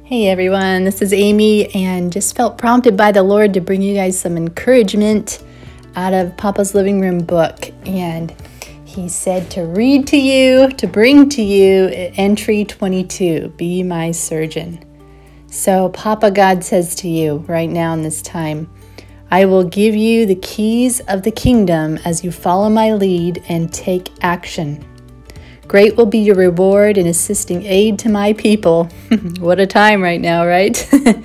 Hey everyone, this is Amy, and just felt prompted by the Lord to bring you guys some encouragement out of Papa's Living Room book. And he said to read to you, to bring to you entry 22, Be My Surgeon. So Papa God says to you right now in this time, I will give you the keys of the kingdom as you follow my lead and take action. Great will be your reward in assisting aid to my people. What a time right now, right?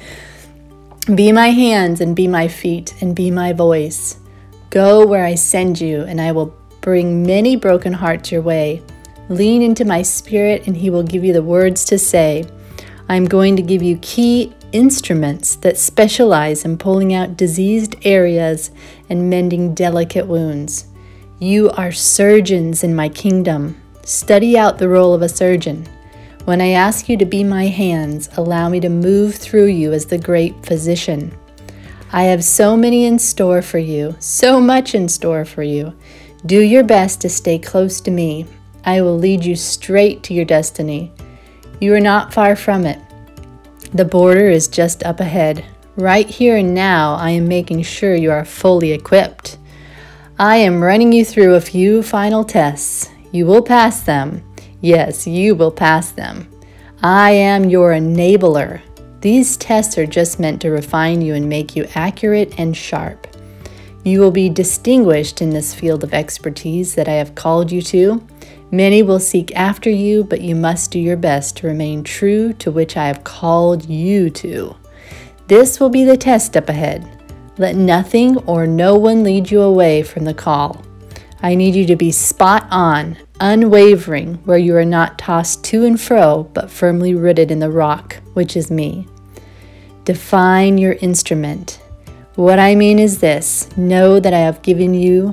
Be my hands and be my feet and be my voice. Go where I send you, and I will bring many broken hearts your way. Lean into my spirit, and he will give you the words to say. I'm going to give you key instruments that specialize in pulling out diseased areas and mending delicate wounds. You are surgeons in my kingdom. Study out the role of a surgeon. When I ask you to be my hands, allow me to move through you as the great physician. I have so many in store for you, so much in store for you. Do your best to stay close to me. I will lead you straight to your destiny. You are not far from it. The border is just up ahead. Right here and now, I am making sure you are fully equipped. I am running you through a few final tests. You will pass them. Yes, you will pass them. I am your enabler. These tests are just meant to refine you and make you accurate and sharp. You will be distinguished in this field of expertise that I have called you to. Many will seek after you, but you must do your best to remain true to which I have called you to. This will be the test up ahead. Let nothing or no one lead you away from the call. I need you to be spot on, unwavering, where you are not tossed to and fro, but firmly rooted in the rock, which is me. Define your instrument. What I mean is this: know what I have given you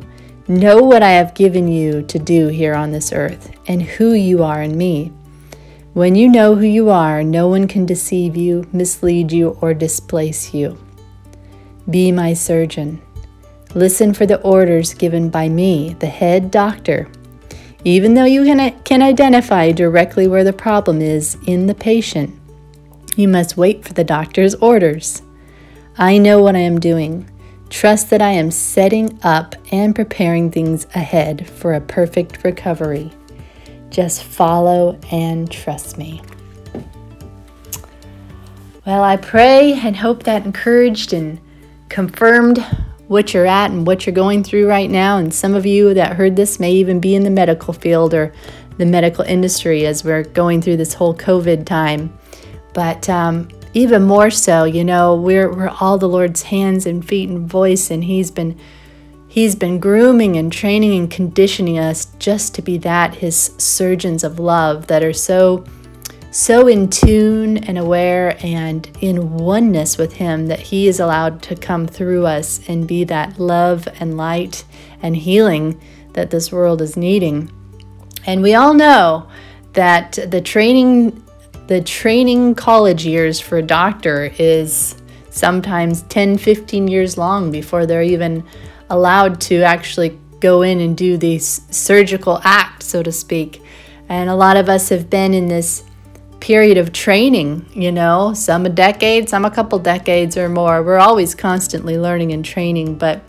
to do here on this earth, and who you are in me. When you know who you are, no one can deceive you, mislead you, or displace you. Be my surgeon. Listen for the orders given by me, the head doctor. Even though you can identify directly where the problem is in the patient, you must wait for the doctor's orders. I know what I am doing. Trust that I am setting up and preparing things ahead for a perfect recovery. Just follow and trust me. Well, I pray and hope that encouraged and confirmed what you're at and what you're going through right now. And some of you that heard this may even be in the medical field or the medical industry as we're going through this whole COVID time. But even more so, we're all the Lord's hands and feet and voice, and He's been grooming and training and conditioning us just to be His surgeons of love that are so in tune and aware and in oneness with Him, that He is allowed to come through us and be that love and light and healing that this world is needing. And we all know that the training college years for a doctor is sometimes 10, 15 years long before they're even allowed to actually go in and do the surgical act, so to speak. And a lot of us have been in this period of training, some a decade, some a couple decades or more. We're always constantly learning and training, but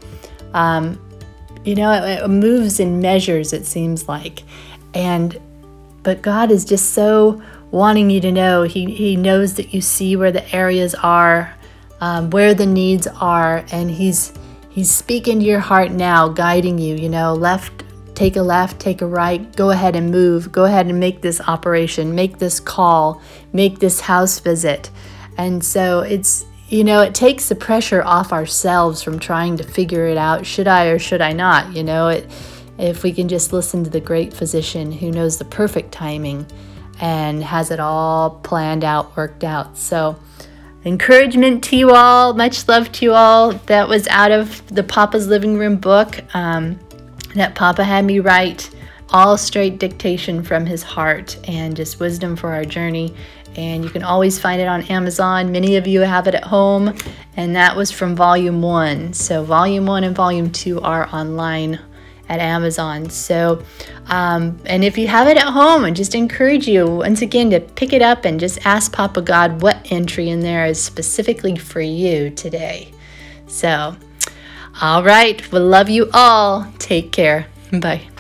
it moves in measures, it seems like. But God is just so wanting you to know, He knows that you see where the areas are, where the needs are, and He's speaking to your heart now, guiding you, take a left, take a right, go ahead and move, go ahead and make this operation, make this call, make this house visit. And so it takes the pressure off ourselves from trying to figure it out, should I or should I not, if we can just listen to the great physician who knows the perfect timing and has it all planned out, worked out. So encouragement to you all, much love to you all. That was out of the Papa's Living Room book that Papa had me write, all straight dictation from his heart and just wisdom for our journey. And you can always find it on Amazon. Many of you have it at home, and that was from Volume 1. So Volume 1 and Volume 2 are online at Amazon. So, and if you have it at home, I just encourage you once again to pick it up and just ask Papa God what entry in there is specifically for you today. So, all right, we love you all. Take care. Bye.